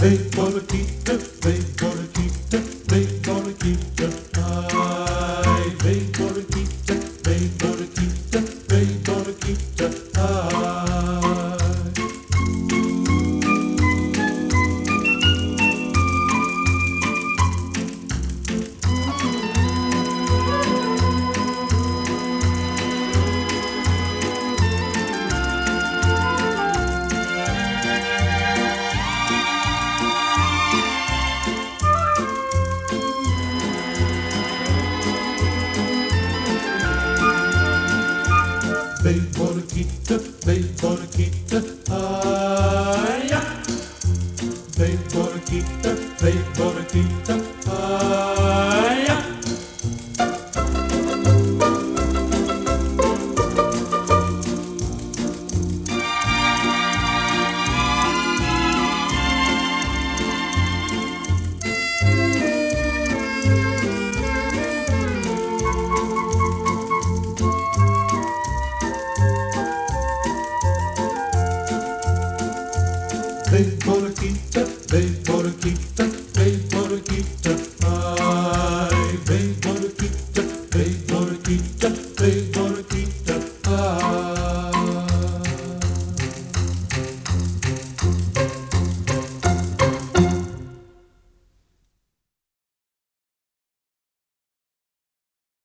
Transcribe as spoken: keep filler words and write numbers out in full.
Vem Borquita, vem Borquita, vem Borquita, ai. Vem Borquita, vem Borquita, vem Borquita, ai. Vem Borquita, vem Borquita, ai, ai. Vem Borquita, vem Borquita, ai, ai. Vem Borquita, vem Borquita, vem Borquita, ai. Vem Borquita, vem Borquita, vem Borquita.